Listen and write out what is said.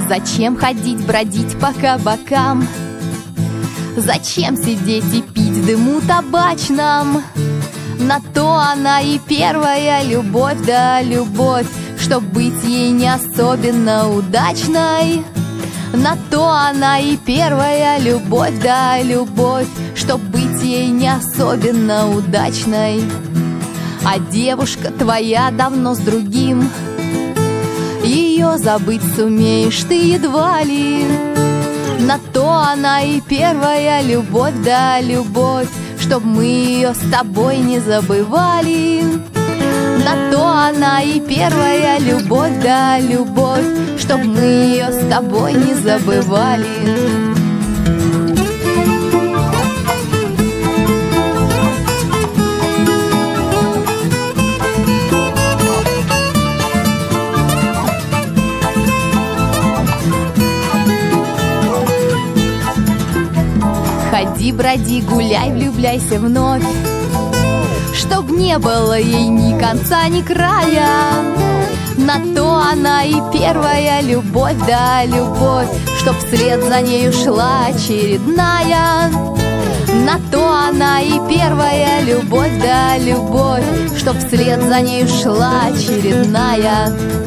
Зачем ходить, бродить по кабакам? Зачем сидеть и пить в дыму табачном? На то она и первая любовь, да любовь, чтоб быть ей не особенно удачной. На то она и первая любовь, да любовь, чтоб быть ей не особенно удачной. А девушка твоя давно с другим, ее забыть сумеешь ты едва ли. На то она и первая любовь, да любовь, чтоб мы ее с тобой не забывали. На то она и первая любовь, да любовь, чтоб мы ее с тобой не забывали. Ходи, броди, гуляй, влюбляйся вновь, чтоб не было ей ни конца, ни края. На то она и первая любовь, да любовь, чтоб вслед за нею шла очередная. На то она и первая любовь, да любовь, чтоб вслед за нею шла очередная.